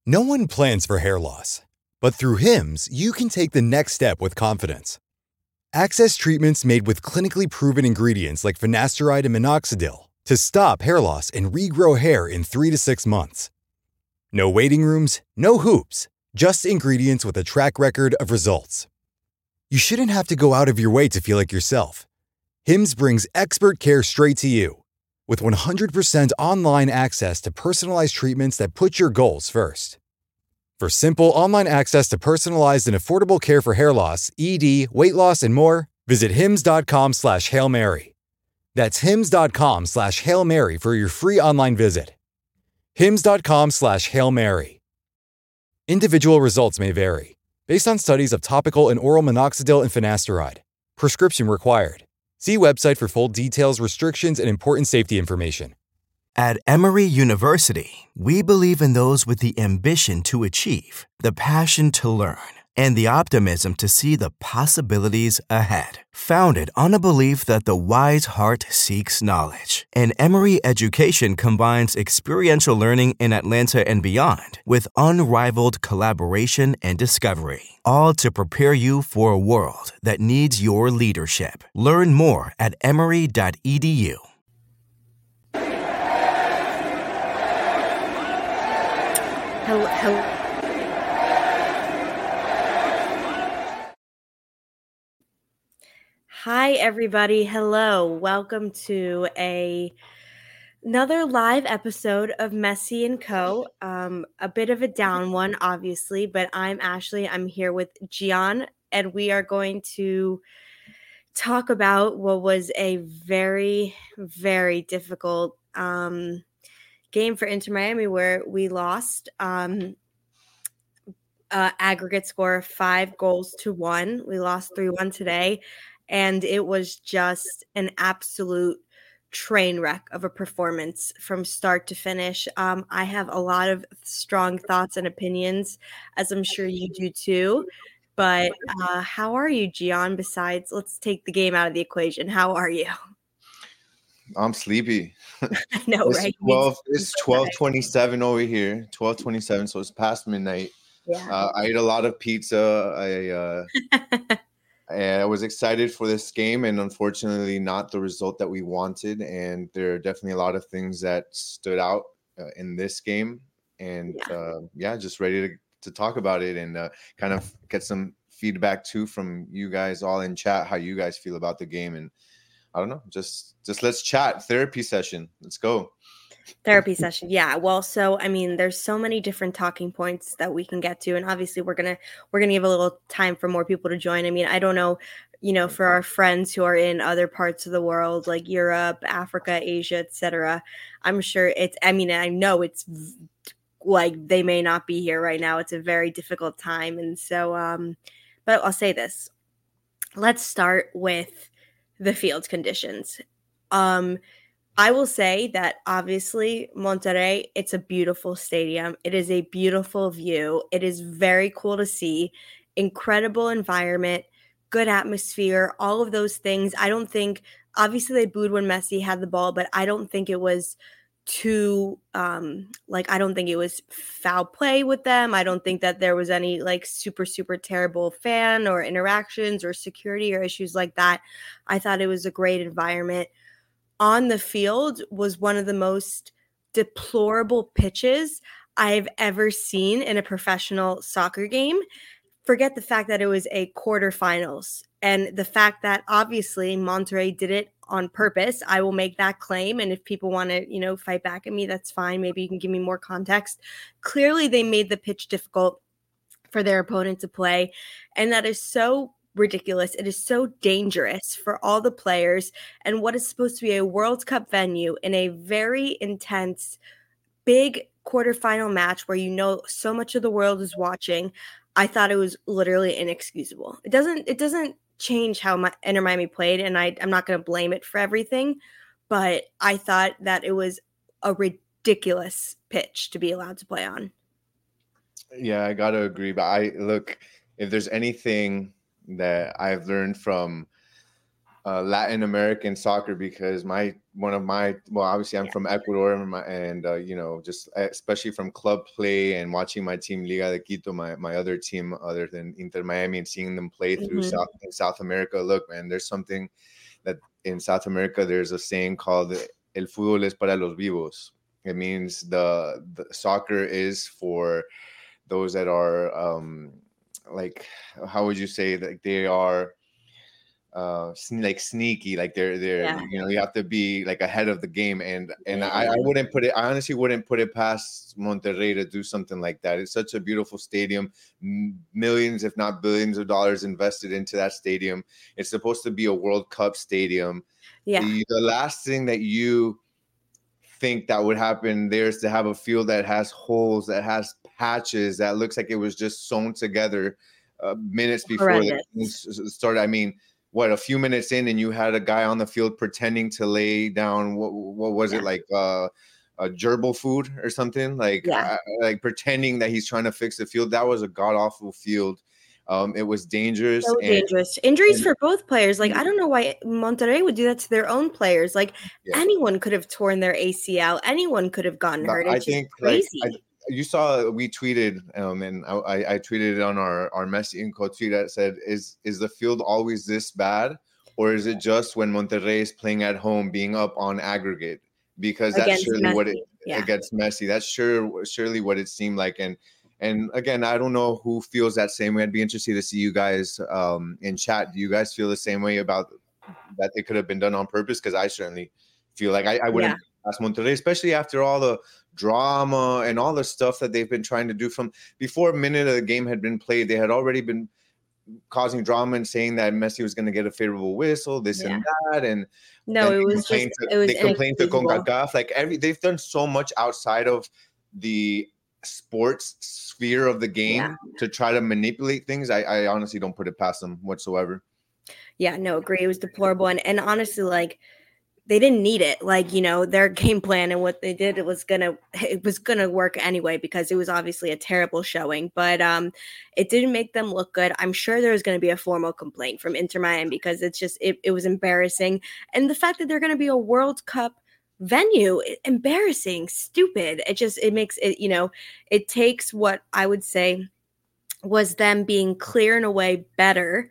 No one plans for hair loss, but through Hims, you can take the next step with confidence. Access treatments made with clinically proven ingredients like finasteride and minoxidil to stop hair loss and regrow hair in 3 to 6 months. No waiting rooms, no hoops, just ingredients with a track record of results. You shouldn't have to go out of your way to feel like yourself. Hims brings expert care straight to you. With 100% online access to personalized treatments that put your goals first. For simple online access to personalized and affordable care for hair loss, ED, weight loss, and more, visit hims.com/Hail Mary. That's hims.com/Hail Mary for your free online visit. hims.com/Hail Mary. Individual results may vary, based on studies of topical and oral minoxidil and finasteride. Prescription required. See website for full details, restrictions, and important safety information. At Emory University, we believe in those with the ambition to achieve, the passion to learn, and the optimism to see the possibilities ahead. Founded on a belief that the wise heart seeks knowledge, and Emory education combines experiential learning in Atlanta and beyond with unrivaled collaboration and discovery, all to prepare you for a world that needs your leadership. Learn more at emory.edu. Hello. Hi, everybody. Hello. Welcome to another live episode of Messi and Co. A bit of a down one, obviously, but I'm Ashley. I'm here with Gian, and we are going to talk about what was a very, very difficult game for Inter Miami, where we lost aggregate score 5-1. We lost 3-1 today, and it was just an absolute train wreck of a performance from start to finish. I have a lot of strong thoughts and opinions, as I'm sure you do too. But how are you, Gian? Besides, let's take the game out of the equation. How are you? I'm sleepy. I know, right? It's 12:27 over here. 12:27, so it's past midnight. Yeah. I ate a lot of pizza. I was excited for this game, and unfortunately, not the result that we wanted. And there are definitely a lot of things that stood out in this game. And just ready to talk about it and kind of get some feedback too from you guys all in chat, how you guys feel about the game. And I don't know, just let's chat. Therapy session. Let's go. Therapy session. Yeah. Well, so I mean, there's so many different talking points that we can get to, and obviously we're gonna give a little time for more people to join. I mean, I don't know, for our friends who are in other parts of the world like Europe, Africa, Asia, etc. I'm sure I know it's like they may not be here right now. It's a very difficult time, and so but I'll say this. Let's start with the field conditions. I will say that obviously Monterrey, it's a beautiful stadium. It is a beautiful view. It is very cool to see. Incredible environment, good atmosphere, all of those things. I don't think, obviously they booed when Messi had the ball, but I don't think it was too, I don't think it was foul play with them. I don't think that there was any super, super terrible fan or interactions or security or issues like that. I thought it was a great environment. On the field was one of the most deplorable pitches I've ever seen in a professional soccer game. Forget the fact that it was a quarterfinals and the fact that obviously Monterrey did it on purpose. I will make that claim. And if people want to, fight back at me, that's fine. Maybe you can give me more context. Clearly, they made the pitch difficult for their opponent to play. And that is so ridiculous. It is so dangerous for all the players and what is supposed to be a World Cup venue in a very intense, big quarterfinal match where so much of the world is watching. I thought it was literally inexcusable. It doesn't change how Inter Miami played, and I'm not going to blame it for everything, but I thought that it was a ridiculous pitch to be allowed to play on. Yeah, I gotta agree. But if there's anything that I've learned from Latin American soccer, because obviously I'm from Ecuador, and just especially from club play and watching my team Liga de Quito, my other team other than Inter Miami, and seeing them play through South America. Look, man, there's something that in South America there's a saying called "El fútbol es para los vivos." It means the soccer is for those that are like, how would you say that they are? Like sneaky, like they're you have to be like ahead of the game, and I wouldn't put it, I honestly wouldn't put it past Monterrey to do something like that. It's such a beautiful stadium, millions if not billions of dollars invested into that stadium. It's supposed to be a World Cup stadium. The last thing that you think that would happen there is to have a field that has holes, that has patches, that looks like it was just sewn together minutes before the game started. I mean, a few minutes in, and you had a guy on the field pretending to lay down what was it, like a gerbil food or something, like pretending that he's trying to fix the field. That was a god awful field. It was dangerous. So dangerous. Injuries for both players. Like, I don't know why Monterrey would do that to their own players. Like, anyone could have torn their ACL. Anyone could have gotten hurt. It's just crazy. You saw we tweeted, and I tweeted it on our Messi & Co tweet that said, is the field always this bad, or is it just when Monterrey is playing at home being up on aggregate? Because that's surely what it against Messi. That's surely what it seemed like. And again, I don't know who feels that same way. I'd be interested to see you guys in chat. Do you guys feel the same way about that? It could have been done on purpose? Because I certainly feel like I wouldn't ask Monterrey, especially after all the drama and all the stuff that they've been trying to do from before a minute of the game had been played. They had already been causing drama and saying that Messi was going to get a favorable whistle, this and that. And they complained to CONCACAF. Like they've done so much outside of the sports sphere of the game to try to manipulate things. I honestly don't put it past them whatsoever. Yeah, no, agree. It was deplorable. And honestly, like, they didn't need it. Like, their game plan and what they did, it was gonna work anyway, because it was obviously a terrible showing. But it didn't make them look good. I'm sure there was going to be a formal complaint from Inter Miami, because it's just it was embarrassing. And the fact that they're going to be a World Cup venue, embarrassing, stupid. It makes it, it takes what I would say was them being clear in a way better.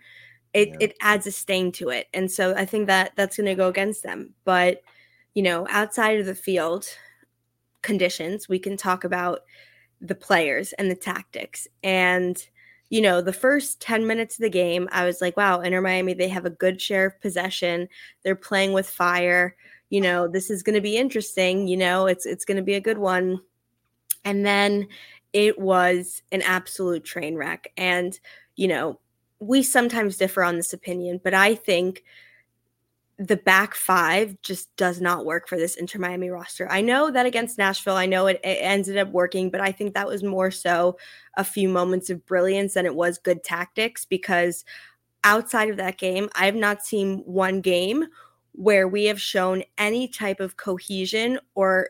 It adds a stain to it. And so I think that's going to go against them. But, outside of the field conditions, we can talk about the players and the tactics. And, the first 10 minutes of the game, I was like, wow, Inter Miami, they have a good share of possession. They're playing with fire. This is going to be interesting. It's going to be a good one. And then it was an absolute train wreck. And, we sometimes differ on this opinion, but I think the back five just does not work for this Inter Miami roster. I know that against Nashville, I know it ended up working, but I think that was more so a few moments of brilliance than it was good tactics, because outside of that game, I have not seen one game where we have shown any type of cohesion or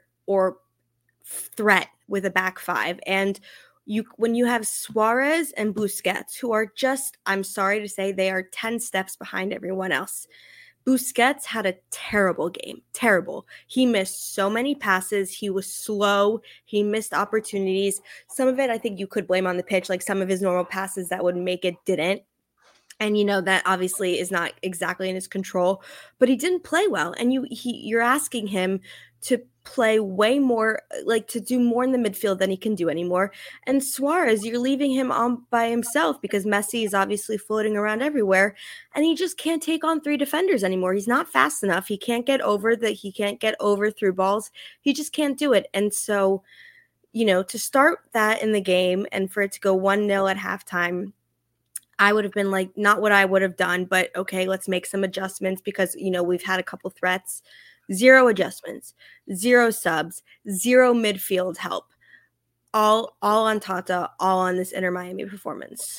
threat with a back five. And when you have Suarez and Busquets, who are just, I'm sorry to say, they are 10 steps behind everyone else. Busquets had a terrible game. Terrible. He missed so many passes. He was slow. He missed opportunities. Some of it, I think you could blame on the pitch, like some of his normal passes that would make it didn't. And, that obviously is not exactly in his control, but he didn't play well. And you're asking him to play way more, like to do more in the midfield than he can do anymore. And Suarez, you're leaving him on by himself because Messi is obviously floating around everywhere, and he just can't take on three defenders anymore. He's not fast enough. He can't get over through balls. He just can't do it. And so, to start that in the game and for it to go 1-0 at halftime, I would have been like, not what I would have done, but okay, let's make some adjustments, because, we've had a couple threats. 0 adjustments, 0 subs, 0 midfield help. All on Tata, all on this Inter Miami performance.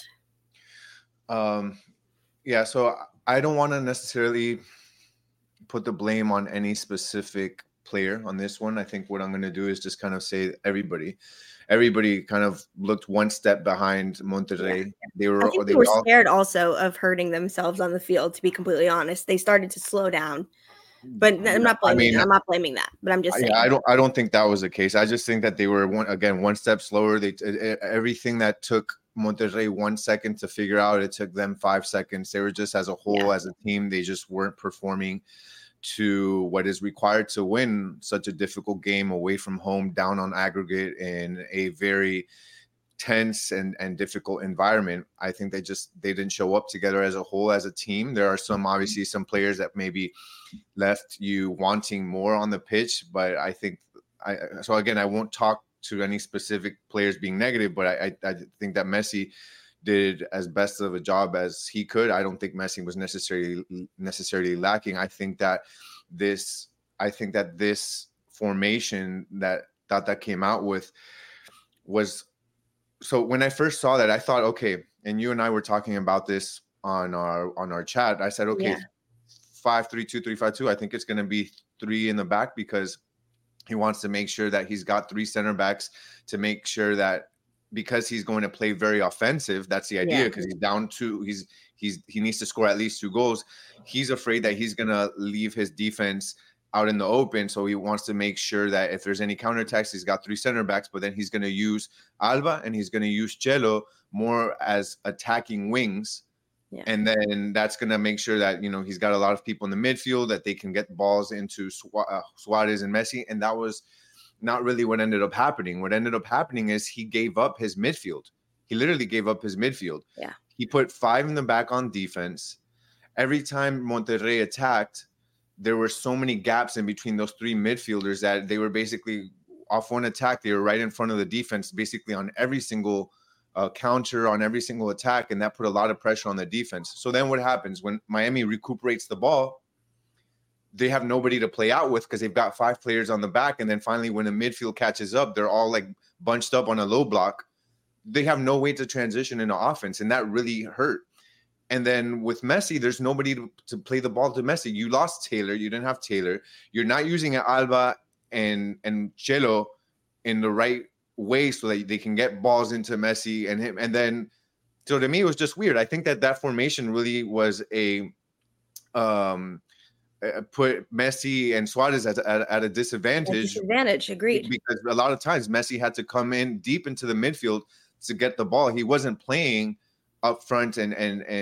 So I don't want to necessarily put the blame on any specific player on this one. I think what I'm going to do is just kind of say everybody. everybody kind of looked one step behind Monterrey. I think they were scared also of hurting themselves on the field, to be completely honest. They started to slow down. But I'm not blaming I'm not blaming that, but I'm just saying. I don't think that was the case. I just think that they were one step slower. Everything that took Monterrey 1 second to figure out, it took them 5 seconds. They were just, as a whole, as a team, they just weren't performing to what is required to win such a difficult game away from home, down on aggregate, in a very tense and difficult environment. I think they didn't show up together as a whole, as a team. There are obviously some players that maybe left you wanting more on the pitch, but I think so again, I won't talk to any specific players being negative, but I think that Messi did as best of a job as he could. I don't think Messi was necessarily lacking. I think that this formation that came out with was, so when I first saw that, I thought, okay, and you and I were talking about this on our chat. I said, okay, 5-3-2, 3-5-2. I think it's going to be 3 in the back, because he wants to make sure that he's got 3 center backs, to make sure that, because he's going to play very offensive. That's the idea, because he's down 2. He needs to score at least 2 goals. He's afraid that he's going to leave his defense out in the open. So he wants to make sure that if there's any counterattacks, he's got 3 center backs, but then he's going to use Alba and he's going to use Chelo more as attacking wings. Yeah. And then that's going to make sure that, he's got a lot of people in the midfield, that they can get balls into Suarez and Messi. And that was not really what ended up happening. What ended up happening is he gave up his midfield. He literally gave up his midfield. Yeah. He put 5 in the back on defense. Every time Monterrey attacked, there were so many gaps in between those 3 midfielders that they were basically off one attack. They were right in front of the defense, basically on every single counter, on every single attack. And that put a lot of pressure on the defense. So then what happens when Miami recuperates the ball? They have nobody to play out with, because they've got 5 players on the back. And then finally, when the midfield catches up, they're all like bunched up on a low block. They have no way to transition into offense. And that really hurt. And then with Messi, there's nobody to play the ball to Messi. You lost Taylor. You didn't have Taylor. You're not using Alba and Chelo in the right way so that they can get balls into Messi and him. And then, so to me, it was just weird. I think that formation really was put Messi and Suarez at a disadvantage. Agreed. Because a lot of times Messi had to come in deep into the midfield to get the ball. He wasn't playing up front and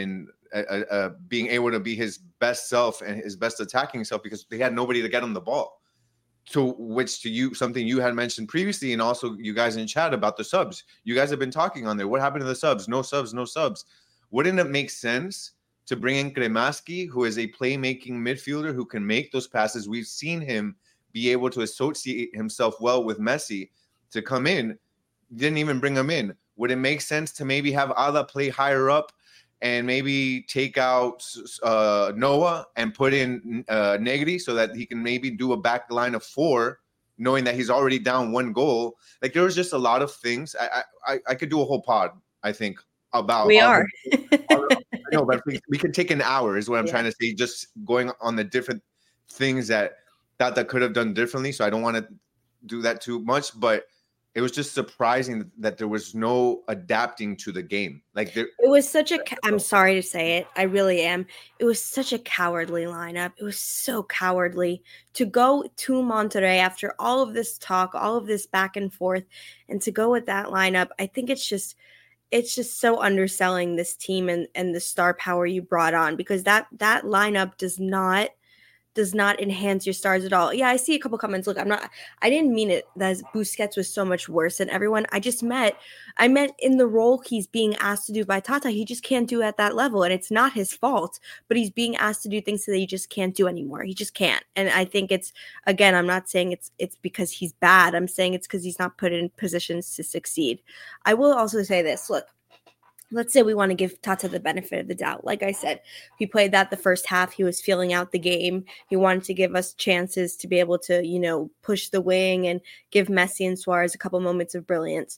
being able to be his best self and his best attacking self, because they had nobody to get him the ball. To you, something you had mentioned previously, and also you guys in chat about the subs. You guys have been talking on there. What happened to the subs? No subs. Wouldn't it make sense to bring in Cremaschi, who is a playmaking midfielder who can make those passes? We've seen him be able to associate himself well with Messi, to come in. Didn't even bring him in. Would it make sense to maybe have Ala play higher up and maybe take out Noah and put in Negri, so that he can maybe do a back line of 4, knowing that he's already down 1 goal? Like, there was just a lot of things. I could do a whole pod, I think, about. We are. No, but we could take an hour, is what I'm trying to say, just going on the different things that could have done differently. So I don't want to do that too much, but it was just surprising that there was no adapting to the game. Like, it was such I'm sorry to say it, I really am. It was such a cowardly lineup. It was so cowardly to go to Monterrey after all of this talk, all of this back and forth, and to go with that lineup. I think it's just so underselling this team and the star power you brought on, because that lineup does not enhance your stars at all. Yeah, I see a couple comments. Look, I didn't mean it that Busquets was so much worse than everyone. I meant in the role he's being asked to do by Tata, he just can't do at that level. And it's not his fault, but he's being asked to do things that he just can't do anymore. He just can't. And I think again, I'm not saying it's because he's bad. I'm saying it's because he's not put in positions to succeed. I will also say this. Look, let's say we want to give Tata the benefit of the doubt. Like I said, he played that the first half. He was feeling out the game. He wanted to give us chances to be able to, push the wing and give Messi and Suarez a couple moments of brilliance.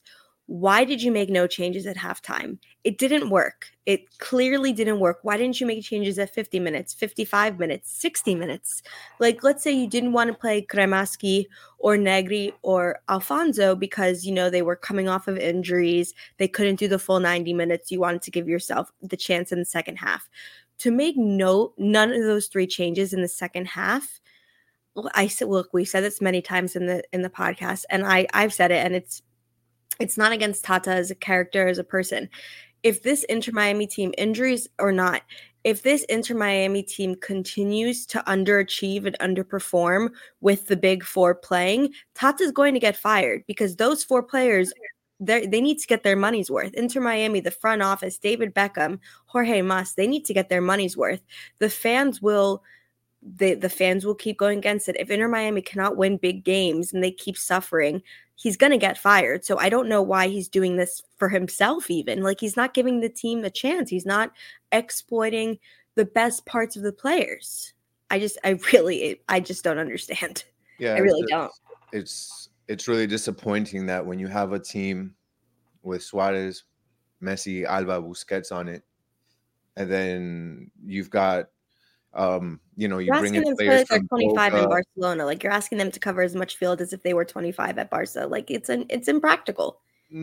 why did you make no changes at halftime? It didn't work. It clearly didn't work. Why didn't you make changes at 50 minutes, 55 minutes, 60 minutes? Like, let's say you didn't want to play Cremaschi or Negri or Alfonso because, they were coming off of injuries. They couldn't do the full 90 minutes. You wanted to give yourself the chance in the second half. To make none of those three changes in the second half, we said this many times in the podcast, and I've said it, and it's not against Tata as a character, as a person. If this Inter Miami team, injuries or not, if this Inter Miami team continues to underachieve and underperform with the big four playing, Tata's going to get fired, because those four players, they need to get their money's worth. Inter Miami, the front office, David Beckham, Jorge Mas, they need to get their money's worth. The fans will keep going against it. If Inter Miami cannot win big games and they keep suffering, he's going to get fired. So I don't know why he's doing this for himself even. Like, he's not giving the team a chance. He's not exploiting the best parts of the players. I just don't understand. Yeah, I really don't. It's really disappointing that when you have a team with Suarez, Messi, Alba, Busquets on it, and then you've got you bring in players from 25 Boca. in Barcelona. Like, you're asking them to cover as much field as if they were 25 at Barca. Like, it's impractical.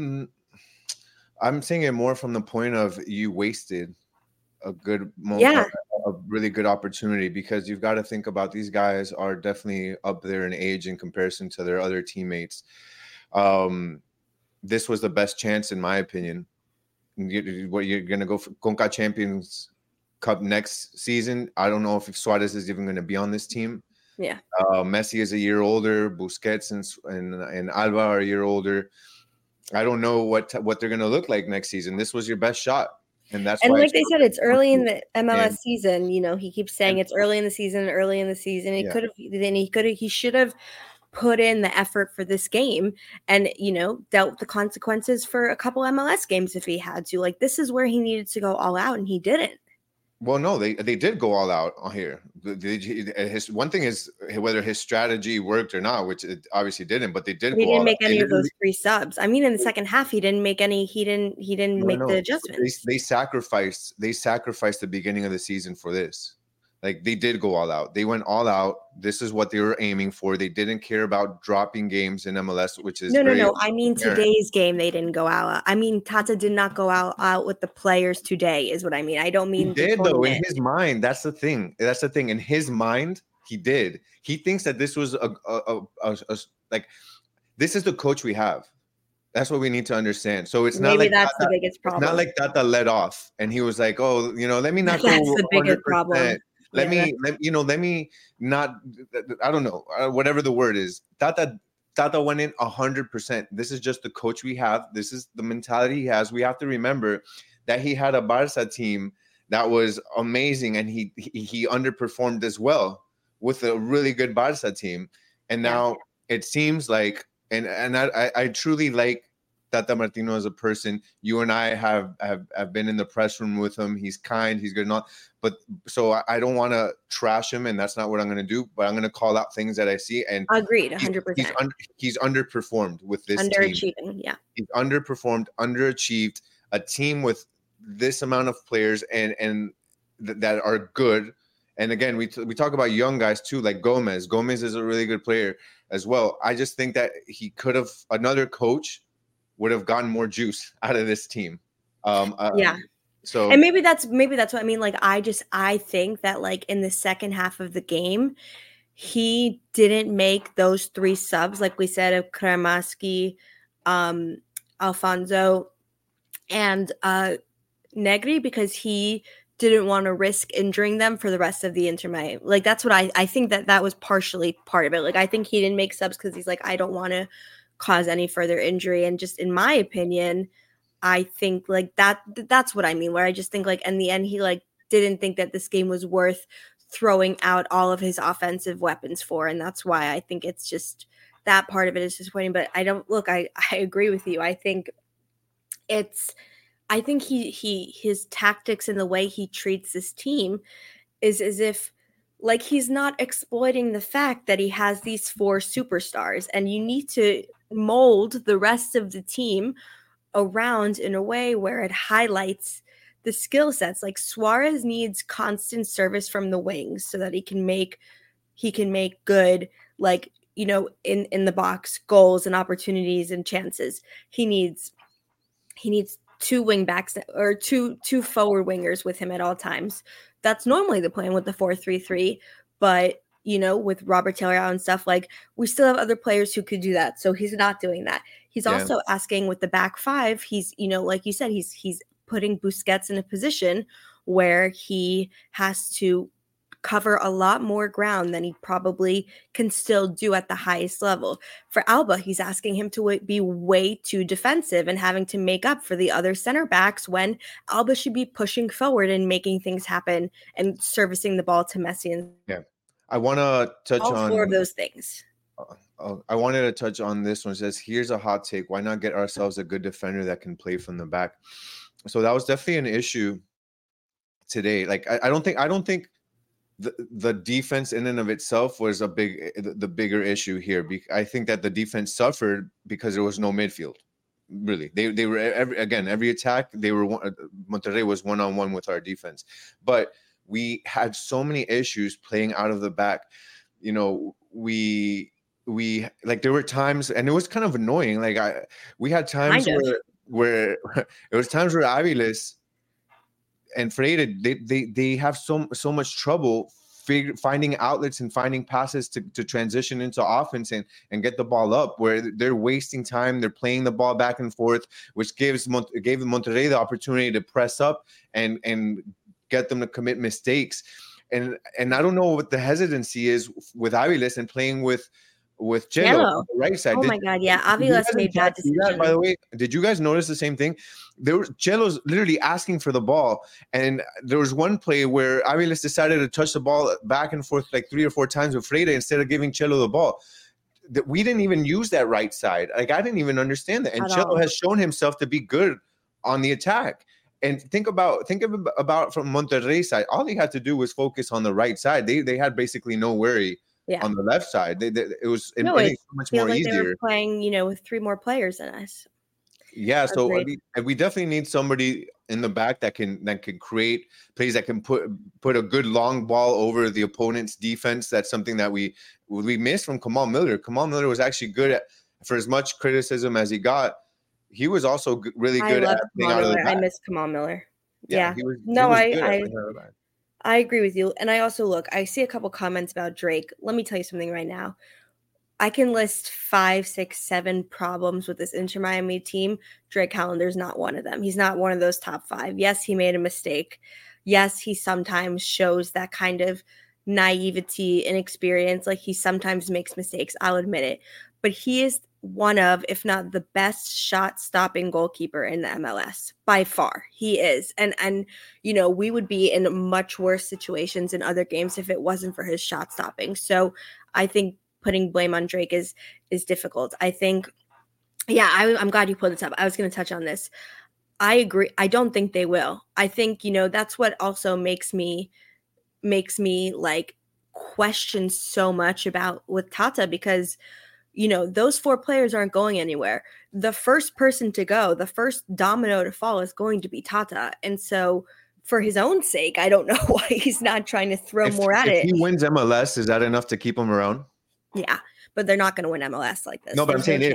I'm saying it more from the point of you wasted a good moment, a really good opportunity, because you've got to think about, these guys are definitely up there in age in comparison to their other teammates. This was the best chance, in my opinion. What you're going to go for Conca Champions Cup next season. I don't know if Suarez is even going to be on this team. Yeah. Messi is a year older. Busquets and Alba are a year older. I don't know what they're going to look like next season. This was your best shot. And that's why, like they said, it's early in the MLS season. He keeps saying it's early in the season. He should have put in the effort for this game and, dealt with the consequences for a couple MLS games if he had to. Like, this is where he needed to go all out, and he didn't. Well, no, they did go all out on here. One thing is whether his strategy worked or not, which it obviously didn't. But they did. He didn't make any of those free subs. I mean, in the second half, he didn't make any. He didn't make the adjustments. They sacrificed the beginning of the season for this. Like, they did go all out. They went all out. This is what they were aiming for. They didn't care about dropping games in MLS, which is no. I mean, today's game, they didn't go out. I mean, Tata did not go out with the players today, is what I mean. I don't mean. He did, though, in his mind. That's the thing. In his mind, he did. He thinks that this was like, this is the coach we have. That's what we need to understand. So it's not like that's the biggest problem. It's not like Tata let off and he was like, oh, let me not go. That's the biggest problem. Let me not, I don't know, whatever the word is. Tata went in 100%. This is just the coach we have. This is the mentality he has. We have to remember that he had a Barca team that was amazing, and he underperformed as well with a really good Barca team. And now it seems like, and I truly like Tata Martino as a person. You and I have been in the press room with him. He's kind, he's good and all. But so I don't want to trash him, and that's not what I'm going to do. But I'm going to call out things that I see. And agreed, 100%. He's underperformed with this underachieving, team. Yeah. He's underperformed, underachieved. A team with this amount of players and that are good. And again, we talk about young guys too, like Gomez. Gomez is a really good player as well. I just think that another coach would have gotten more juice out of this team. So, and maybe that's what I mean. Like, I think that, like, in the second half of the game, he didn't make those three subs, like we said, of Cremaschi, Alfonso, and Negri, because he didn't want to risk injuring them for the rest of the Inter Miami. Like, that's what I think that was partially part of it. Like, I think he didn't make subs because he's like, I don't want to cause any further injury. And just in my opinion, I think like that's what I mean, where I just think like in the end, he like didn't think that this game was worth throwing out all of his offensive weapons for. And that's why I think it's just that part of it is disappointing. But I agree with you. I think his tactics and the way he treats this team is as if like he's not exploiting the fact that he has these four superstars, and you need to mold the rest of the team around in a way where it highlights the skill sets. Like Suarez needs constant service from the wings so that he can make good, like, you know, in the box goals and opportunities and chances. He needs two wing backs or two forward wingers with him at all times. That's normally the plan with the 4-3-3, but you know, with Robert Taylor out and stuff, like we still have other players who could do that. So he's not doing that. He's also asking with the back five, he's, you know, like you said, he's putting Busquets in a position where he has to cover a lot more ground than he probably can still do at the highest level. For Alba, he's asking him to be way too defensive and having to make up for the other center backs when Alba should be pushing forward and making things happen and servicing the ball to Messi. And I want to touch on all four of those things. I wanted to touch on this one. It says, here's a hot take. Why not get ourselves a good defender that can play from the back? So that was definitely an issue today. Like, I don't think the defense in and of itself was the bigger issue here. I think that the defense suffered because there was no midfield. Really, they were every attack. Monterrey was 1-on-1 with our defense, but we had so many issues playing out of the back. You know, we like there were times, and it was kind of annoying. Like we had times where it was times where Aviles and Freire, they have so much trouble finding outlets and finding passes to transition into offense and get the ball up, where they're wasting time. They're playing the ball back and forth, which gave Monterrey the opportunity to press up and get them to commit mistakes. And I don't know what the hesitancy is with Aviles and playing with Chelo on the right side. Oh my God, yeah. Aviles made bad decisions. By the way, did you guys notice the same thing? Chelo's literally asking for the ball, and there was one play where Aviles decided to touch the ball back and forth like 3 or 4 times with Freire instead of giving Chelo the ball. That we didn't even use that right side. Like, I didn't even understand that. And Chelo has shown himself to be good on the attack. And think about from Monterrey's side, all they had to do was focus on the right side. They had basically no worry. Yeah. On the left side, it was so much more easier. They were playing, you know, with 3 more players than us. Yeah, so we definitely need somebody in the back that can create plays, that can put a good long ball over the opponent's defense. That's something that we missed from Kamal Miller. Kamal Miller was actually good at, for as much criticism as he got, he was also really good at playing out of the back. I miss Kamal Miller. Yeah. I agree with you. And I also I see a couple comments about Drake. Let me tell you something right now. I can list 5, 6, 7 problems with this Inter Miami team. Drake Callender is not one of them. He's not one of those top 5. Yes, he made a mistake. Yes, he sometimes shows that kind of naivety, inexperience. Like, he sometimes makes mistakes. I'll admit it. But he is one of, if not the best shot-stopping goalkeeper in the MLS. By far, he is. And you know, we would be in much worse situations in other games if it wasn't for his shot-stopping. So I think putting blame on Drake is difficult. I think, I'm glad you pulled this up. I was going to touch on this. I agree. I don't think they will. I think, you know, that's what also makes me like question so much about with Tata, because you know, those 4 players aren't going anywhere. The first person to go, the first domino to fall is going to be Tata. And so for his own sake, I don't know why he's not trying to throw more at it. If he wins MLS, is that enough to keep him around? Yeah, but they're not going to win MLS like this. No, but I'm saying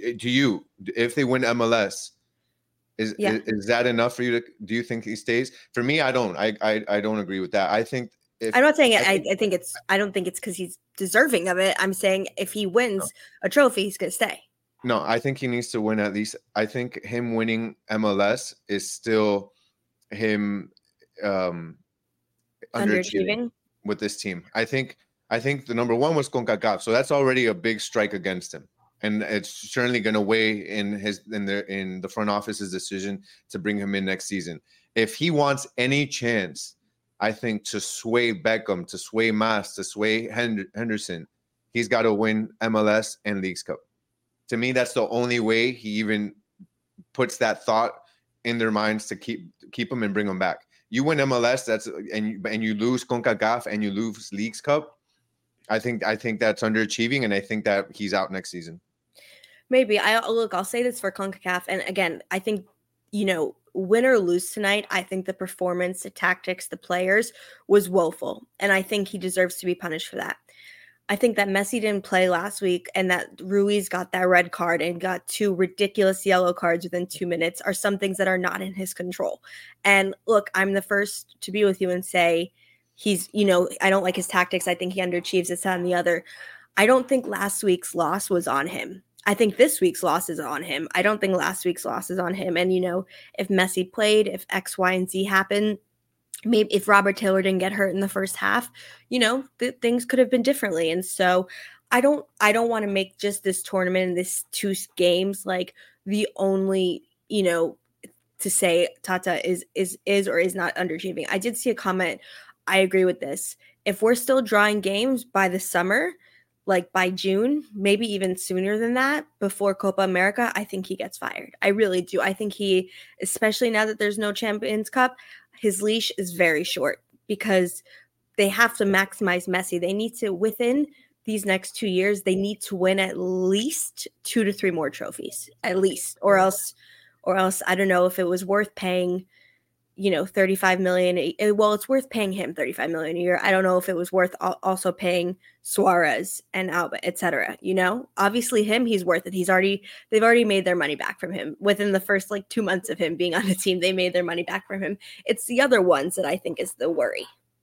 if they win MLS, is that enough for you do you think he stays? For me, I don't. I don't agree with that. I think I'm not saying I don't think it's because he's deserving of it. I'm saying if he wins a trophy, he's going to stay. No, I think he needs to win at least. I think him winning MLS is still him underachieving with this team. I think the number 1 was CONCACAF, so that's already a big strike against him, and it's certainly going to weigh in the front office's decision to bring him in next season. If he wants any chance, I think, to sway Beckham, to sway Mas, to sway Henderson, he's got to win MLS and Leagues Cup. To me, that's the only way he even puts that thought in their minds to keep him and bring him back. You win MLS, and you lose CONCACAF and you lose Leagues Cup. I think that's underachieving, and I think that he's out next season. Maybe. I'll say this for CONCACAF. And again, I think, win or lose tonight, I think the performance, the tactics, the players was woeful. And I think he deserves to be punished for that. I think that Messi didn't play last week and that Ruiz got that red card and got 2 ridiculous yellow cards within 2 minutes are some things that are not in his control. And look, I'm the first to be with you and say he's, I don't like his tactics. I think he underachieves this, that, and the other. I don't think last week's loss was on him. I think this week's loss is on him. I don't think last week's loss is on him. And, if Messi played, if X, Y, and Z happened, maybe if Robert Taylor didn't get hurt in the first half, things could have been differently. And so I don't want to make just this tournament and this 2 games like the only, to say Tata is or is not underachieving. I did see a comment. I agree with this. If we're still drawing games by the summer, like by June, maybe even sooner than that, before Copa America, I think he gets fired. I really do. I think he, especially now that there's no Champions Cup, his leash is very short because they have to maximize Messi. They need to, within these next 2 years, they need to win at least 2 to 3 more trophies, at least, or else I don't know if it was worth paying, 35 million. Well, it's worth paying him 35 million a year. I don't know if it was worth also paying Suarez and Alba, etc. Obviously he's worth it. They've already made their money back from him within the first 2 months of him being on the team. They made their money back from him. It's the other ones that I think is the worry.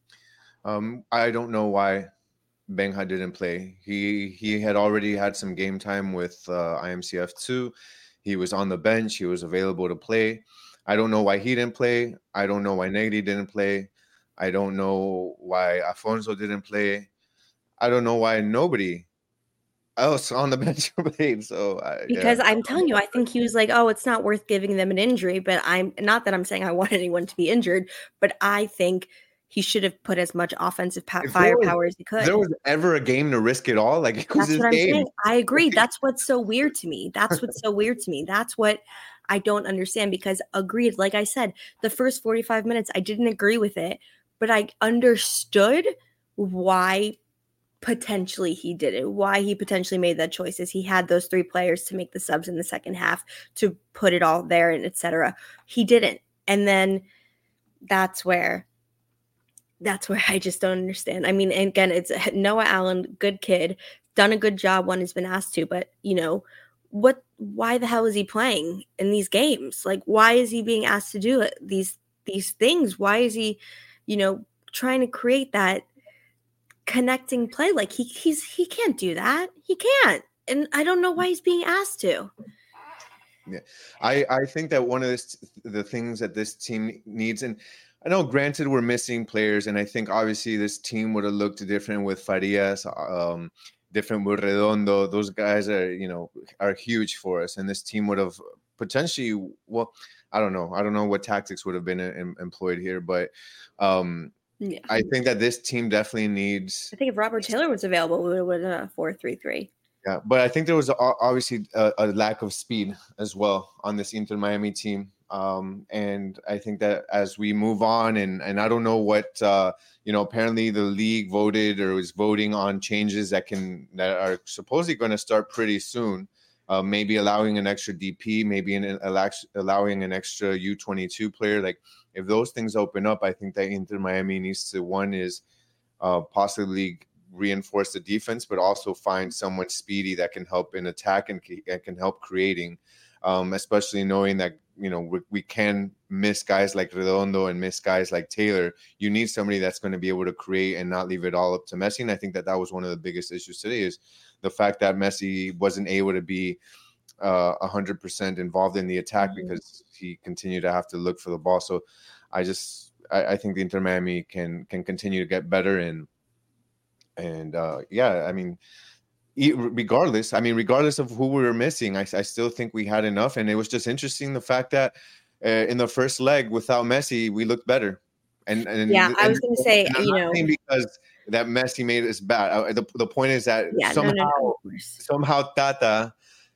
I don't know why Benja didn't play. He had already had some game time with IMCF2. He was on the bench. He was available to play. I don't know why he didn't play. I don't know why Negri didn't play. I don't know why Afonso didn't play. I don't know why nobody else on the bench played. So because I'm telling you, I think he was like, oh, it's not worth giving them an injury. But I'm not that I'm saying I want anyone to be injured, but I think he should have put as much offensive firepower as he could. If there was ever a game to risk it all, like it was That's his what I'm game. saying. I agree. That's what's so weird to me. That's what I don't understand because agreed, like I said, the first 45 minutes, I didn't agree with it, but I understood why potentially he did it, why he potentially made that choice is he had those 3 players to make the subs in the second half to put it all there and etc. He didn't. And then that's where I just don't understand. I mean, and again, it's Noah Allen, good kid, done a good job when he's been asked to, but why the hell is he playing in these games? Like, why is he being asked to do it? These things? Why is he, trying to create that connecting play? Like he can't do that. He can't. And I don't know why he's being asked to. Yeah. I think that one of the things that this team needs, and I know granted we're missing players, and I think obviously this team would have looked different with Farias, different with Redondo. Those guys are huge for us, and this team would have potentially, well, I don't know what tactics would have been employed here, but yeah. I think that this team definitely needs. I think if Robert Taylor was available, we would have 4-3-3. Yeah, but I think there was obviously a lack of speed as well on this Inter Miami team. And I think that as we move on, and I don't know what apparently the league voted or was voting on changes that are supposedly going to start pretty soon. Maybe allowing an extra DP, maybe allowing an extra U22 player. Like if those things open up, I think that Inter Miami needs to possibly reinforce the defense, but also find someone speedy that can help in attack and can help creating, especially knowing that we can miss guys like Redondo and miss guys like Taylor. You need somebody that's going to be able to create and not leave it all up to Messi. And I think that was one of the biggest issues today is the fact that Messi wasn't able to be 100% involved in the attack because he continued to have to look for the ball. So I think the Inter Miami can continue to get better regardless of who we were missing, I still think we had enough. And it was just interesting the fact that in the first leg without Messi, we looked better. I was going to say, because that Messi made us bad. The point is that somehow Tata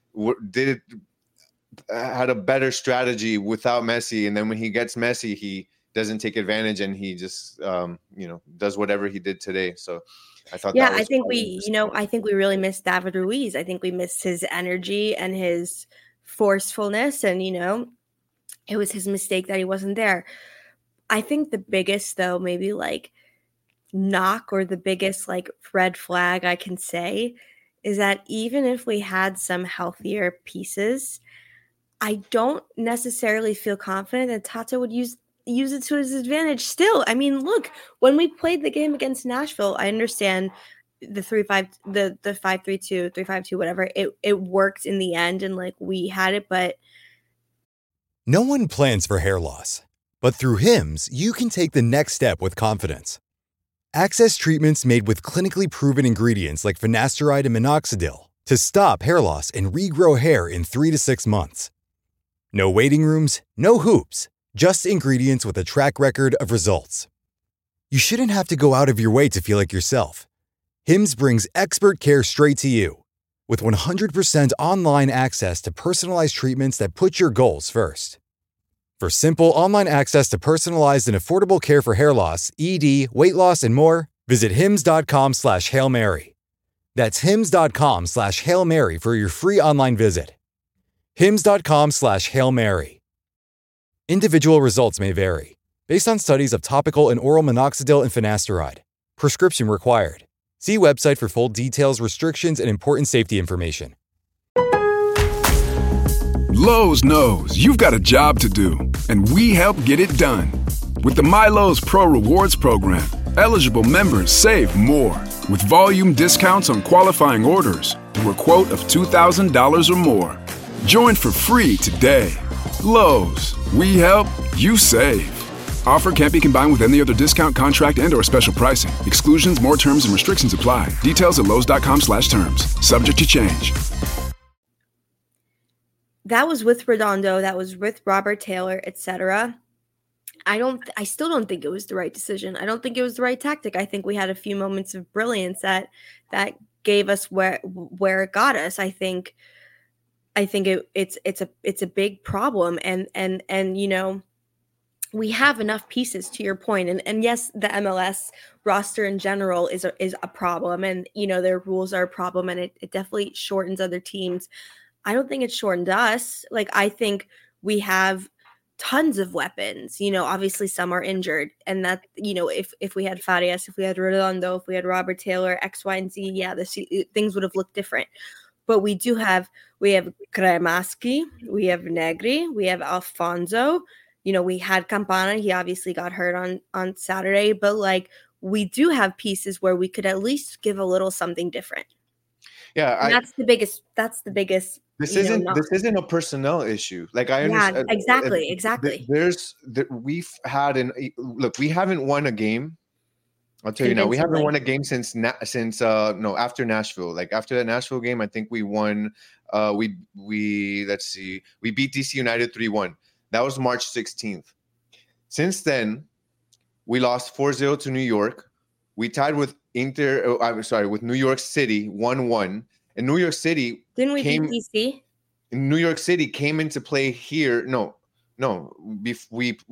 had a better strategy without Messi. And then when he gets Messi, he doesn't take advantage and he just, does whatever he did today. So I thought Yeah, that I was think quite we, interesting. I think we really missed David Ruiz. I think we missed his energy and his forcefulness, and it was his mistake that he wasn't there. I think the biggest, though, maybe like knock, or the biggest like red flag I can say, is that even if we had some healthier pieces, I don't necessarily feel confident that Tata would use it to his advantage still. I mean, look, when we played the game against Nashville, I understand the 3-5, the 5-3-2, 3-5-2, whatever. It worked in the end, and like we had it, but No one plans for hair loss, but through Hims, you can take the next step with confidence. Access treatments made with clinically proven ingredients like finasteride and minoxidil to stop hair loss and regrow hair in 3 to 6 months. No waiting rooms, no hoops, just ingredients with a track record of results. You shouldn't have to go out of your way to feel like yourself. Hims brings expert care straight to you. With 100% online access to personalized treatments that put your goals first. For simple online access to personalized and affordable care for hair loss, ED, weight loss, and more, visit hims.com/Hail Mary. That's hims.com/Hail Mary for your free online visit. hims.com/Hail Mary. Individual results may vary, based on studies of topical and oral minoxidil and finasteride. Prescription required. See website for full details, restrictions, and important safety information. Lowe's knows you've got a job to do, and we help get it done. With the MyLowe's Pro Rewards program, eligible members save more with volume discounts on qualifying orders through a quote of $2,000 or more. Join for free today. Lowe's, we help, you save. Offer can't be combined with any other discount, contract, and/or special pricing. Exclusions, more terms, and restrictions apply. Details at lowes.com/terms. Subject to change. that was with Redondo, that was with Robert Taylor, etc. I still don't think it was the right decision. I don't think it was the right tactic. I think we had a few moments of brilliance that gave us where it got us. I think it's a big problem, and we have enough pieces, to your point, and yes, the MLS roster in general is a problem, and their rules are a problem, and it definitely shortens other teams. I don't think it shortened us. Like, I think we have tons of weapons. Obviously some are injured, and that if we had Farias, if we had Redondo, if we had Robert Taylor, X, Y, and Z, yeah, things would have looked different. But we have Kremaski, we have Negri, we have Alfonso. We had Campana. He obviously got hurt on Saturday, but like, we do have pieces where we could at least give a little something different. Yeah, that's the biggest. This isn't a personnel issue. Like, I understand. Exactly. We've had we haven't won a game. I'll tell you now, we haven't won a game since after Nashville. Like, after that Nashville game, I think we won. We beat DC United 3-1. That was March 16th. Since then, we lost 4-0 to New York. We tied with with New York City 1-1. And New York City beat DC? New York City came into play here. No. We beat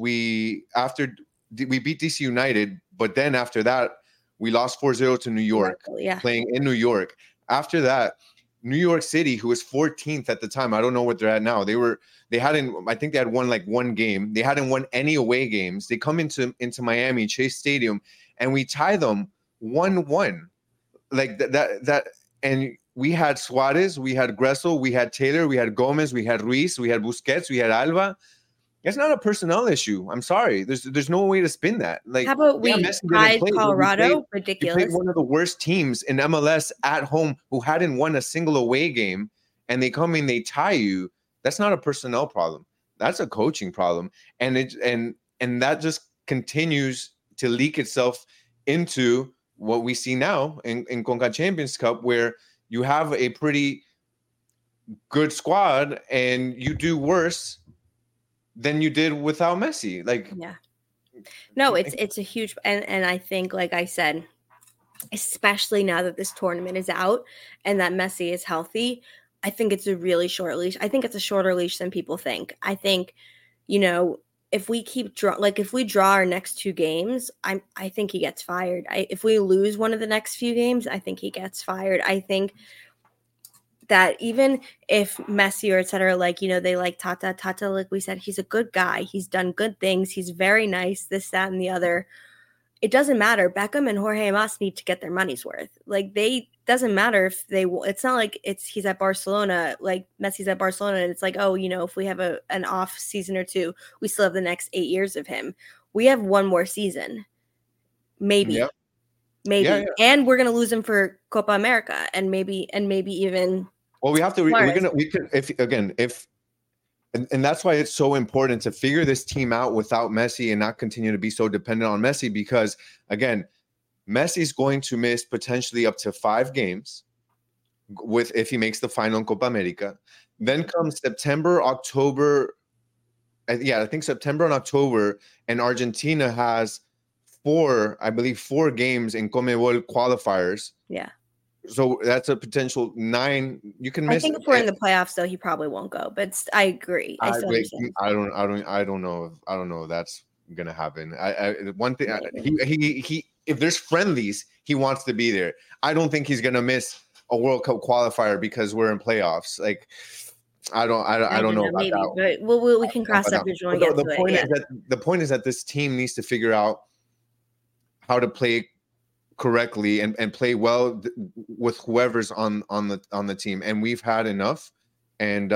DC United, but then after that, we lost 4-0 to New York, playing in New York. After that, New York City, who was 14th at the time, I don't know what they're at now. I think they had won like one game. They hadn't won any away games. They come into Miami, Chase Stadium, and we tie them 1-1. Like that, and we had Suarez, we had Gressel, we had Taylor, we had Gomez, we had Ruiz, we had Busquets, we had Alba. It's not a personnel issue. I'm sorry. There's no way to spin that. Like, how about we tied Colorado? Ridiculous. We played one of the worst teams in MLS at home who hadn't won a single away game, and they come in, they tie you. That's not a personnel problem. That's a coaching problem, and that just continues to leak itself into what we see now in Conca Champions Cup, where you have a pretty good squad and you do worse than you did without Messi. Like, yeah, no, it's a huge, and I think, like I said, especially now that this tournament is out and that Messi is healthy, I think it's a really short leash. I think it's a shorter leash than people think. I think, if we if we draw our next 2 games, I think he gets fired. If we lose one of the next few games, I think he gets fired. I think that even if Messi or et cetera, like, you know, they like Tata, like we said, he's a good guy. He's done good things. He's very nice, this, that, and the other. It doesn't matter. Beckham and Jorge Mas need to get their money's worth. Like, doesn't matter if it's not like he's at Barcelona, like Messi's at Barcelona, and it's like, oh, you know, if we have an off season or 2, we still have the next 8 years of him. We have one more season. Maybe. Yep. Maybe. Yeah. And we're going to lose him for Copa America and maybe even. Well, we have to, and that's why it's so important to figure this team out without Messi and not continue to be so dependent on Messi, because again, Messi's going to miss potentially up to 5 games if he makes the final in Copa America. Then comes September, October. I think September and October, and Argentina has 4 games in CONMEBOL qualifiers. Yeah. So that's a potential 9. You can miss. I think if we're in the playoffs, though, he probably won't go. But I agree. I don't know if that's gonna happen. One thing, he if there's friendlies, he wants to be there. I don't think he's gonna miss a World Cup qualifier because we're in playoffs. Like, I don't know about maybe, that. But we can cross that bridge when we get to it. The point is that this team needs to figure out how to play correctly and play well with whoever's on the team, and we've had enough. And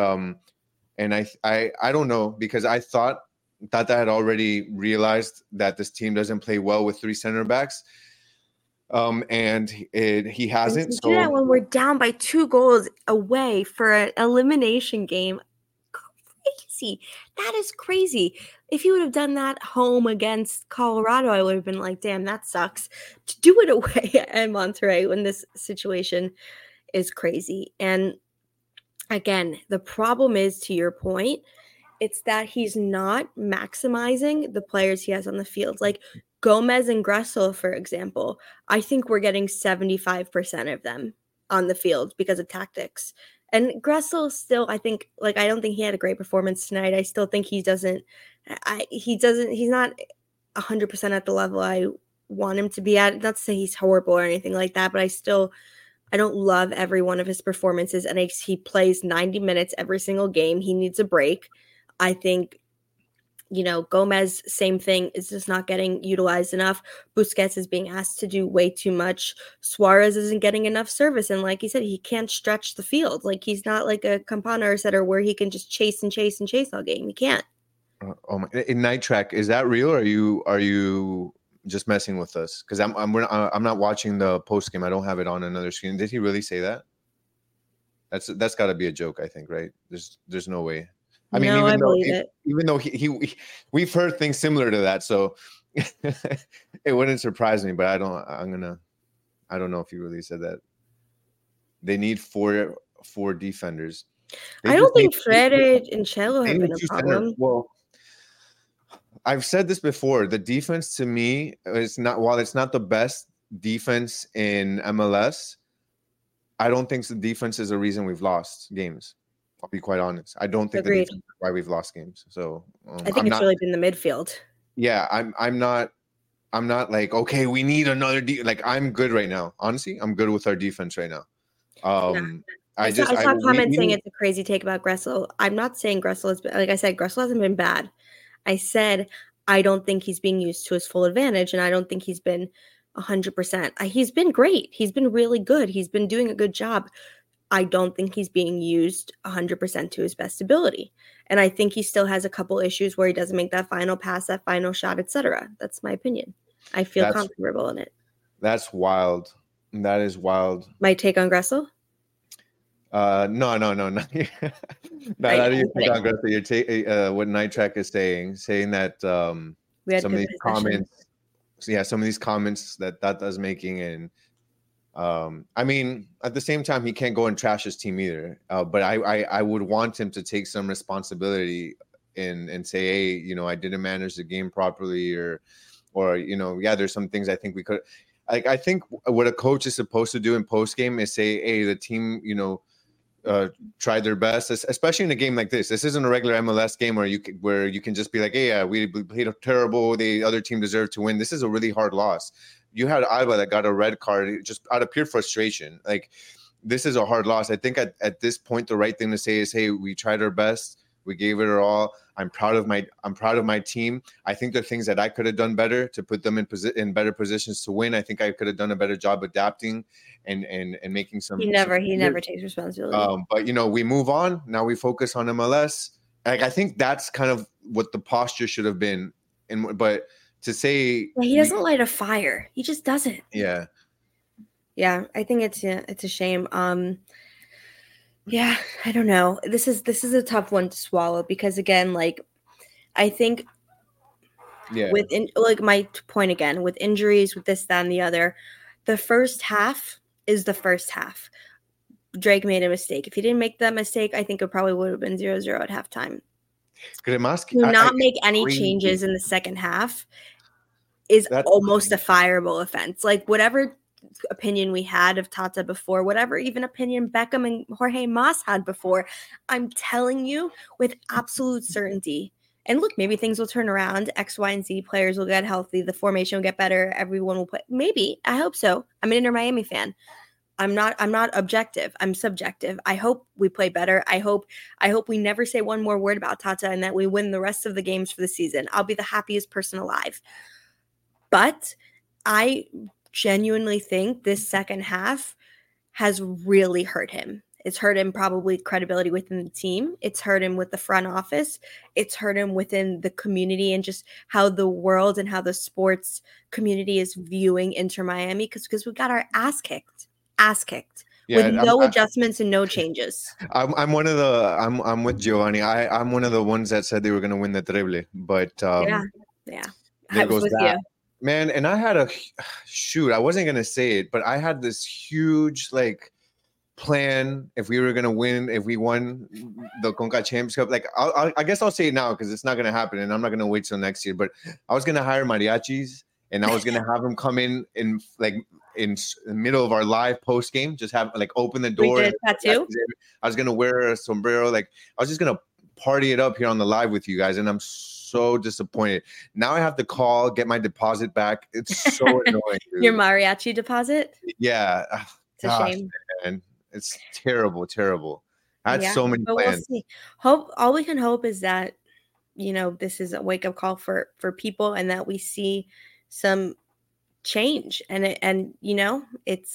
I don't know, because I thought I had already realized that this team doesn't play well with 3 center backs, and he hasn't. So that when we're down by 2 goals away for an elimination game, crazy. That is crazy. If you would have done that home against Colorado, I would have been like, damn, that sucks. To do it away at Monterrey when this situation is crazy. And again, the problem is, to your point, it's that he's not maximizing the players he has on the field. Like Gomez and Gressel, for example, I think we're getting 75% of them on the field because of tactics. And Gressel still, I think, like, I don't think he had a great performance tonight. I still think he's not 100% at the level I want him to be at. Not to say he's horrible or anything like that, but I don't love every one of his performances. And he plays 90 minutes every single game. He needs a break. I think, you know, Gomez, same thing, is just not getting utilized enough. Busquets is being asked to do way too much. Suarez isn't getting enough service. And like you said, he can't stretch the field. Like, he's not like a Campana or setter where he can just chase all game. He can't. Oh my! In Night Track, is that real? Or are you just messing with us? Because I'm not watching the post game. I don't have it on another screen. Did he really say that? That's got to be a joke, I think, right? There's no way. I mean, no, even though we've heard things similar to that, so it wouldn't surprise me. But I don't know if he really said that. They need four defenders. I don't think Fred and Chelo have been a problem. Well, I've said this before. The defense, to me, is not, while it's not the best defense in MLS, I don't think the defense is a reason we've lost games. I'll be quite honest. I don't think the defense is why we've lost games. So I think it's really been the midfield. Yeah, I'm not like, okay, we need another like, I'm good right now. Honestly, I'm good with our defense right now. I saw comments saying it's a crazy take about Gressel. I'm not saying Gressel has been, like I said, Gressel hasn't been bad. I said I don't think he's being used to his full advantage, and I don't think he's been 100%. He's been great. He's been really good. He's been doing a good job. I don't think he's being used 100% to his best ability. And I think he still has a couple issues where he doesn't make that final pass, that final shot, etc. That's my opinion. I feel comfortable in it. That's wild. That is wild. My take on Gressel? No. Not your take on Gressel. Your take, what Night Track is saying that some of these comments, some of these comments that is making, and I mean, at the same time, he can't go and trash his team either. But I would want him to take some responsibility and say, hey, you know, I didn't manage the game properly, or you know, there's some things I think we could. Like, I think what a coach is supposed to do in post game is say, hey, the team, you know, tried their best, especially in a game like this. This isn't a regular MLS game where you can just be like, hey, yeah, we played terrible. The other team deserved to win. This is a really hard loss. You had Alba that got a red card just out of pure frustration. Like, this is a hard loss. I think at this point, the right thing to say is, hey, we tried our best. We gave it our all. I'm proud of my team. I think there are things that I could have done better to put them in better positions to win. I think I could have done a better job adapting and making some. He never takes responsibility. But we move on. Now we focus on MLS. Like, I think that's kind of what the posture should have been. But to say he doesn't light a fire. He just doesn't. Yeah. Yeah, I think it's a shame. Yeah, I don't know. This is a tough one to swallow because, again, like, I think my point again, with injuries, with this, that, and the other, the first half is the first half. Drake made a mistake. If he didn't make that mistake, I think it probably would have been 0-0 at halftime. Do not make any changes in the second half is almost a fireable offense. Like, whatever opinion we had of Tata before, whatever even opinion Beckham and Jorge Mas had before, I'm telling you with absolute certainty. And look, maybe things will turn around. X, Y, and Z players will get healthy. The formation will get better. Everyone will play. Maybe. I hope so. I'm an Inter Miami fan. I'm not objective. I'm subjective. I hope we play better. I hope we never say one more word about Tata and that we win the rest of the games for the season. I'll be the happiest person alive. But I genuinely think this second half has really hurt him. It's hurt him probably credibility within the team. It's hurt him with the front office. It's hurt him within the community and just how the world and how the sports community is viewing Inter Miami because we got our ass kicked with no adjustments and no changes. I'm with Giovanni. I'm one of the ones that said they were going to win the Treble, but yeah. I was with you. Man, and I had I wasn't going to say it, but I had this huge, plan if we were going to win, if we won the Conca Champions Cup. Like, I guess I'll say it now because it's not going to happen and I'm not going to wait till next year, but I was going to hire mariachis and I was going to have them come in the middle of our live post game, just have open the door. We did that too. I was going to wear a sombrero. I was just going to party it up here on the live with you guys. And I'm so disappointed. Now I have to call, get my deposit back. It's so annoying. Dude. Your mariachi deposit? Yeah. It's a shame. Man. It's terrible. I had so many plans. We'll see. All we can hope is that, this is a wake up call for people and that we see some change. And it's,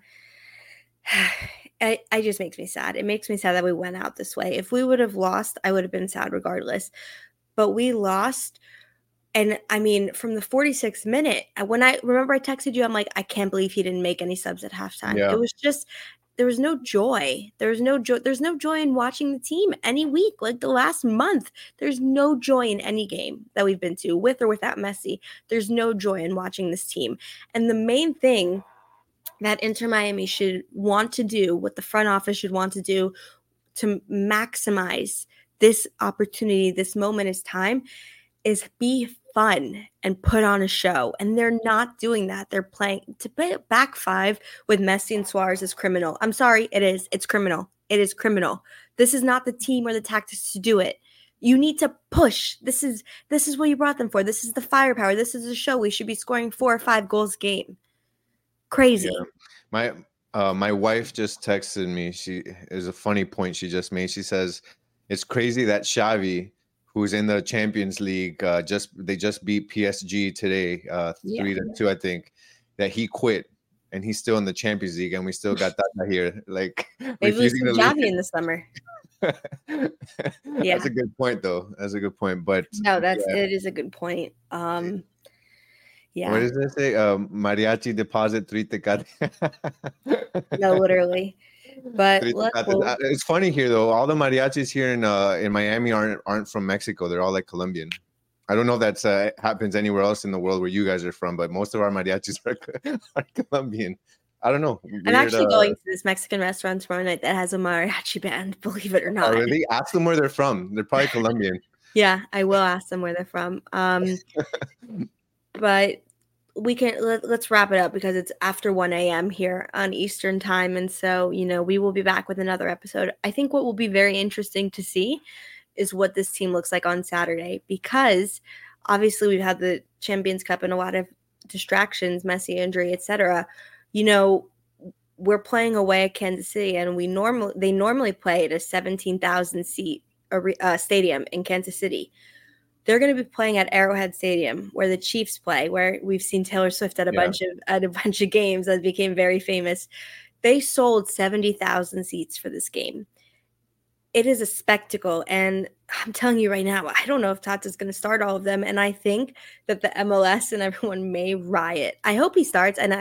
it just makes me sad. It makes me sad that we went out this way. If we would have lost, I would have been sad regardless. But we lost. And I mean, from the 46th minute, when I texted you, I'm like, I can't believe he didn't make any subs at halftime. Yeah. It was just, there was no joy. There's no joy in watching the team any week. Like the last month, there's no joy in any game that we've been to, with or without Messi. There's no joy in watching this team. And the main thing that Inter Miami should want to do, what the front office should want to do to maximize this opportunity, this moment is time, is be fun and put on a show. And they're not doing that. They're playing to play back five with Messi and Suarez is criminal. I'm sorry, it is. It's criminal. It is criminal. This is not the team or the tactics to do it. You need to push. This is what you brought them for. This is the firepower. This is a show. We should be scoring 4 or 5 goals a game. Crazy. Yeah. My wife just texted me. Is a funny point she just made. She says, it's crazy that Xavi, who's in the Champions League, they just beat PSG today, 3-2, I think, that he quit and he's still in the Champions League and we still got that here. Maybe we see Xavi in the summer. That's a good point, though. That's a good point. But no, it is a good point. Yeah. What does it say? Mariachi deposit 3 tecate. No, literally. But it's funny here though. All the mariachis here in Miami aren't from Mexico. They're all Colombian. I don't know if that happens anywhere else in the world where you guys are from, but most of our mariachis are Colombian. I don't know. I'm actually going to this Mexican restaurant tomorrow night that has a mariachi band, believe it or not. Oh, really? Ask them where they're from. They're probably Colombian. Yeah, I will ask them where they're from. But let's wrap it up because it's after 1 a.m. here on Eastern time. And so, we will be back with another episode. I think what will be very interesting to see is what this team looks like on Saturday, because obviously we've had the Champions Cup and a lot of distractions, Messi injury, etc. We're playing away at Kansas City, and they normally play at a 17,000 seat stadium in Kansas City. They're going to be playing at Arrowhead Stadium, where the Chiefs play, where we've seen Taylor Swift at a bunch of games that became very famous. They sold 70,000 seats for this game. It is a spectacle, and I'm telling you right now, I don't know if Tata's going to start all of them, and I think that the MLS and everyone may riot. I hope he starts, and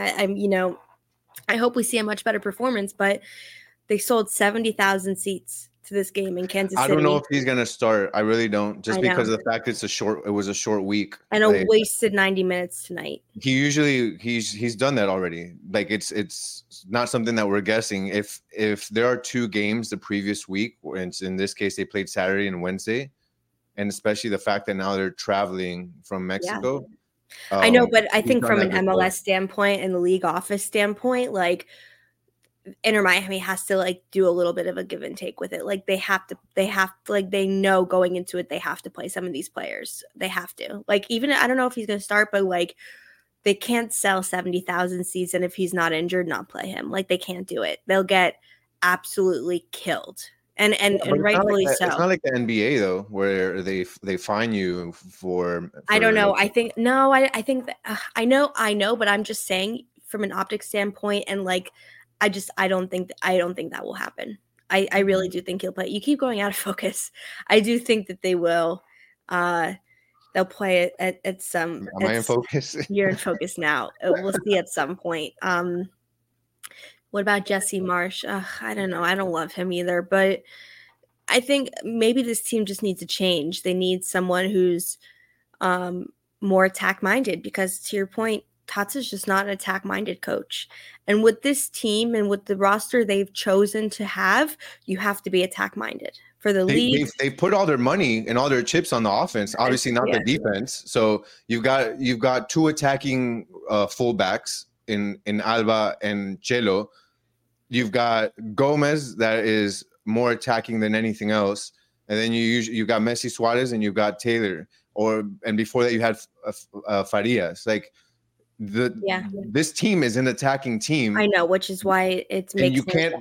I hope we see a much better performance, but they sold 70,000 seats to this game in Kansas City. I don't know if he's going to start. I really don't. Just because of the fact it was a short week. And a wasted 90 minutes tonight. He's done that already. Like it's not something that we're guessing. If there are two games the previous week, and in this case they played Saturday and Wednesday, and especially the fact that now they're traveling from Mexico. Yeah. I know, but I think from an MLS standpoint and the league office standpoint, like Inter Miami has to do a little bit of a give and take with it. Like they have to they know going into it, they have to play some of these players. They have to even, I don't know if he's going to start, but they can't sell 70,000 seats. And if he's not injured, not play him. They can't do it. They'll get absolutely killed. And rightfully so. It's not like the NBA though, where they fine you for I don't know. I think that I know, but I'm just saying from an optics standpoint and I don't think that will happen. I really do think he'll play. You keep going out of focus. I do think that they will. They'll play it at some. Am I in focus? You're in focus now. We'll see at some point. What about Jesse Marsch? I don't know. I don't love him either, but I think maybe this team just needs a change. They need someone who's more attack-minded, because to your point, Tata's just not an attack-minded coach. And with this team and with the roster they've chosen to have, you have to be attack-minded. For the league, they put all their money and all their chips on the offense, obviously not the defense. So you've got two attacking fullbacks in Alba and Chelo. You've got Gomez that is more attacking than anything else, and then you got Messi, Suarez, and you've got Taylor. And before that you had Farias. This team is an attacking team. I know, which is why it makes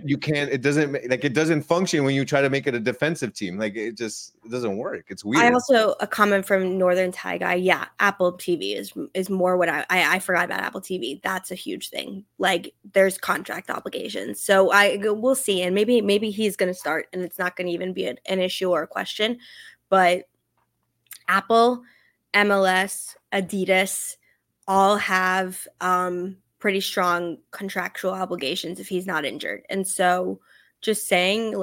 it doesn't function when you try to make it a defensive team. It doesn't work. It's weird. I also, a comment from Northern Thai guy. Yeah, Apple TV is more what I forgot about Apple TV. That's a huge thing. There's contract obligations. So we'll see, and maybe he's going to start, and it's not going to even be an issue or a question. But Apple, MLS, Adidas all have pretty strong contractual obligations if he's not injured. And so just saying,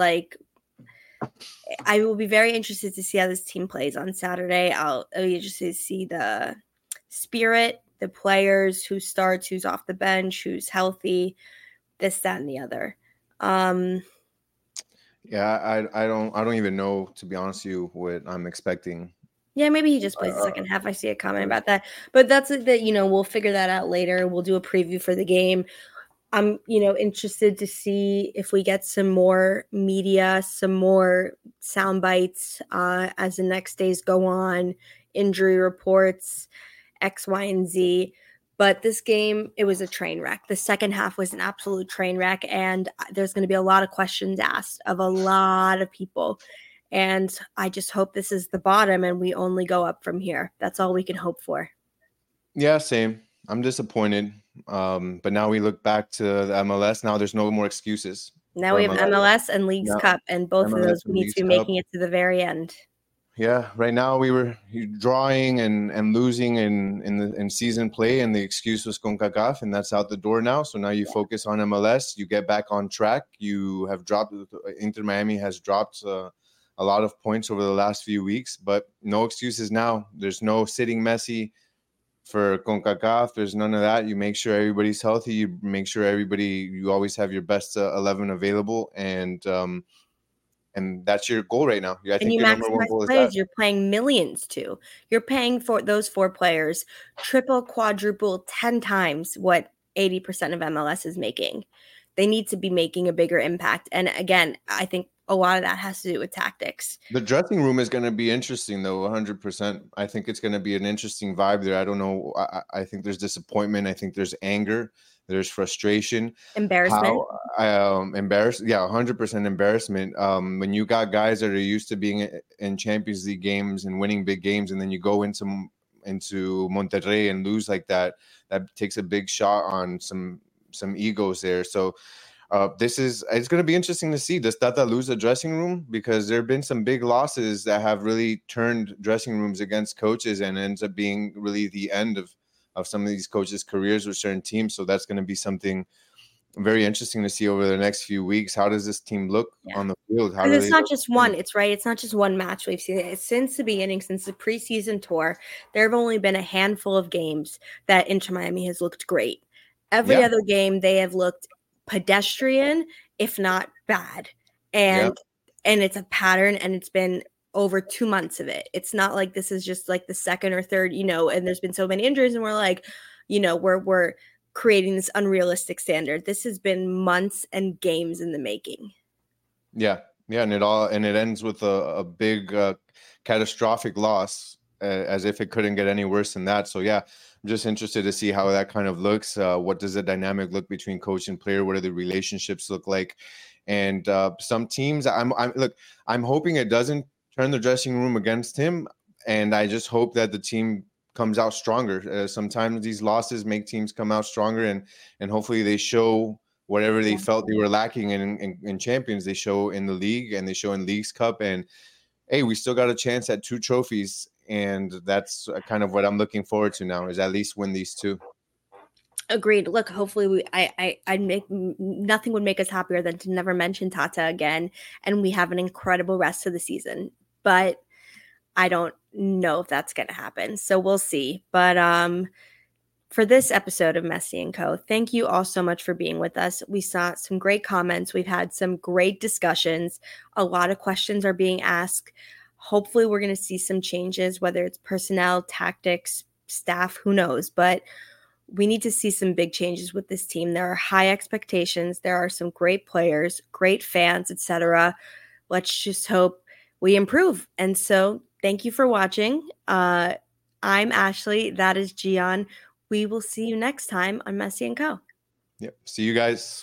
I will be very interested to see how this team plays on Saturday. I'll just see the spirit, the players, who starts, who's off the bench, who's healthy, this, that, and the other. Yeah, I don't even know, to be honest with you, what I'm expecting. Yeah, maybe he just plays the second half. I see a comment about that. But that's that, we'll figure that out later. We'll do a preview for the game. I'm, interested to see if we get some more media, some more sound bites as the next days go on, injury reports, X, Y, and Z. But this game, it was a train wreck. The second half was an absolute train wreck, and there's going to be a lot of questions asked of a lot of people. And I just hope this is the bottom and we only go up from here. That's all we can hope for. Yeah, same. I'm disappointed. But now we look back to the MLS. Now there's no more excuses. Now we have MLS and Leagues Cup, and both of those we need to be making it to the very end. Yeah, right now we were drawing and losing in season play, and the excuse was CONCACAF, and that's out the door now. So now you focus on MLS. You get back on track. You have dropped. Inter Miami has dropped a lot of points over the last few weeks, but no excuses now. There's no sitting Messi for CONCACAF. There's none of that. You make sure everybody's healthy. You make sure you always have your best 11 available. And And that's your goal right now. I think you your number one maximize goal is players that. you're playing millions to. You're paying for those 4 players triple, quadruple, 10 times what 80% of MLS is making. They need to be making a bigger impact. And again, I think a lot of that has to do with tactics. The dressing room is going to be interesting, though, 100%. I think it's going to be an interesting vibe there. I don't know. I think there's disappointment. I think there's anger. There's frustration. Embarrassment. Embarrassed. Yeah, 100% embarrassment. When you got guys that are used to being in Champions League games and winning big games, and then you go into Monterrey and lose like that, that takes a big shot on some egos there. So it's going to be interesting to see. Does Tata lose a dressing room? Because there have been some big losses that have really turned dressing rooms against coaches, and ends up being really the end of some of these coaches' careers with certain teams. So that's going to be something very interesting to see over the next few weeks. How does this team look on the field? Because it's not just one. It's right. It's not just one match. We've seen it since the beginning, since the preseason tour. There have only been a handful of games that Inter Miami has looked great. Every other game, they have looked pedestrian, if not bad. And it's a pattern, and it's been over 2 months of it. It's not like this is just like the second or third, and there's been so many injuries, and we're like, we're creating this unrealistic standard. This has been months and games in the making. Yeah, and it ends with a big catastrophic loss, as if it couldn't get any worse than that. So I'm just interested to see how that kind of looks. What does the dynamic look between coach and player? What do the relationships look like? And some teams, I'm hoping it doesn't turn the dressing room against him, and I just hope that the team comes out stronger. Sometimes these losses make teams come out stronger, and hopefully they show whatever they felt they were lacking in Champions, they show in the league, and they show in Leagues Cup. And hey, we still got a chance at 2 trophies, and that's kind of what I'm looking forward to now, is at least win these 2. Agreed. Look, hopefully nothing would make us happier than to never mention Tata again, and we have an incredible rest of the season. But I don't know if that's going to happen, so we'll see. But for this episode of Messi & Co., thank you all so much for being with us. We saw some great comments. We've had some great discussions. A lot of questions are being asked. Hopefully, we're going to see some changes, whether it's personnel, tactics, staff, who knows. But we need to see some big changes with this team. There are high expectations. There are some great players, great fans, etc. Let's just hope we improve. And so thank you for watching. I'm Ashley. That is Gian. We will see you next time on Messi & Co. Yep. See you guys.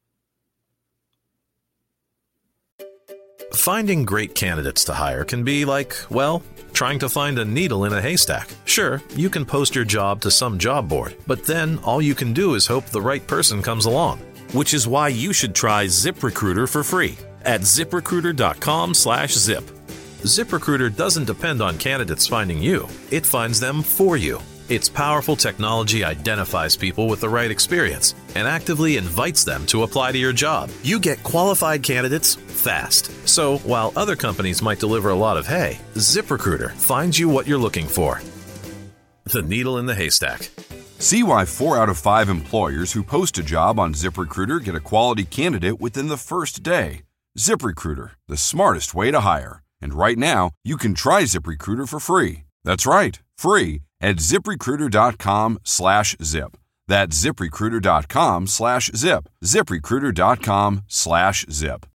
Finding great candidates to hire can be like, well, trying to find a needle in a haystack. Sure, you can post your job to some job board, but then all you can do is hope the right person comes along. Which is why you should try ZipRecruiter for free at ZipRecruiter.com/zip. ZipRecruiter doesn't depend on candidates finding you. It finds them for you. Its powerful technology identifies people with the right experience and actively invites them to apply to your job. You get qualified candidates fast. So while other companies might deliver a lot of hay, ZipRecruiter finds you what you're looking for. The needle in the haystack. See why 4 out of 5 employers who post a job on ZipRecruiter get a quality candidate within the first day. ZipRecruiter, the smartest way to hire. And right now, you can try ZipRecruiter for free. That's right, free at ZipRecruiter.com/zip. That's ZipRecruiter.com/zip. ZipRecruiter.com/zip.